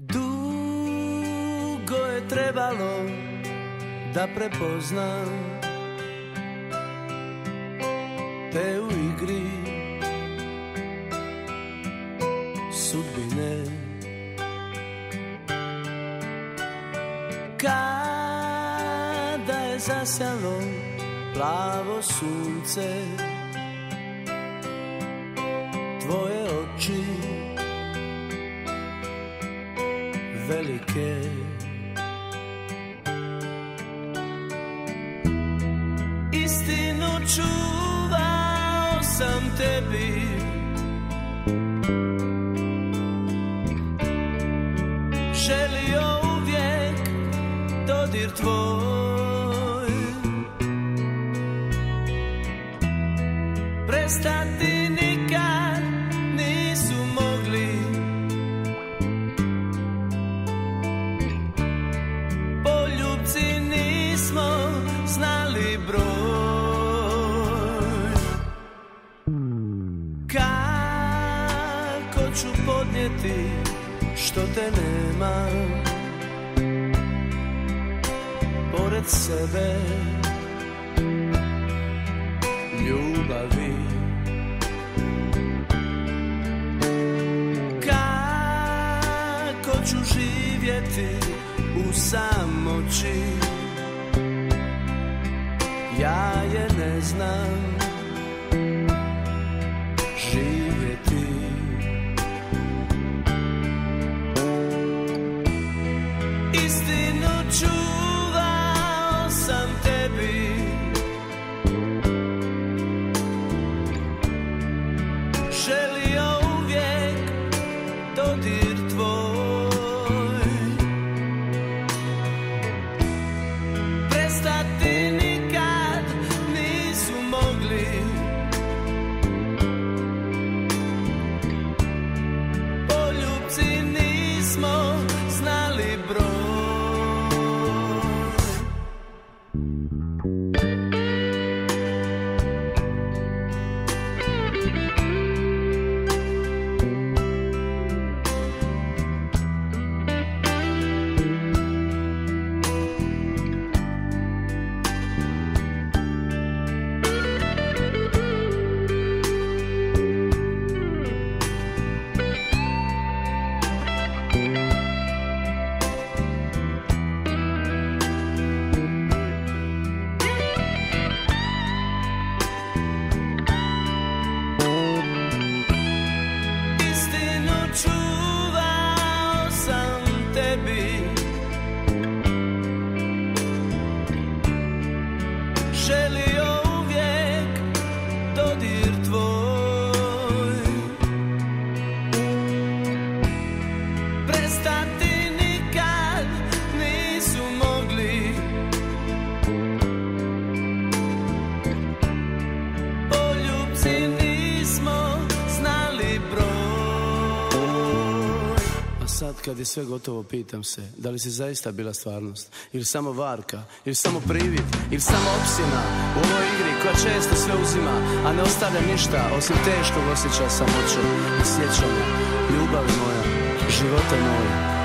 Dugo je trebalo da prepoznam te u igri sudbine. Kada je zasjalo plavo sunce, tvoje oči velike, istinu čuvao sam tebi, želio uvijek dodir tvoj, prestati nikad nisu mogli, poljubci nismo znali broj. Kako ću podnijeti što te nema pored sebe, ljubavi. Kako ću živjeti u samoći, ja je ne znam živjeti. Istinu čuvao sam tebi, želio uvijek dodir tvoj, prestati nikad nisu mogli, poljubci nismo znali broj. Kad je sve gotovo, pitam se, da li si zaista bila stvarnost, ili samo varka, ili samo privid, ili samo opsjena u ovoj igri koja često sve uzima, a ne ostavlja ništa osim teškog osjećaja samoće i sjećanja. Ljubavi moja, života moja,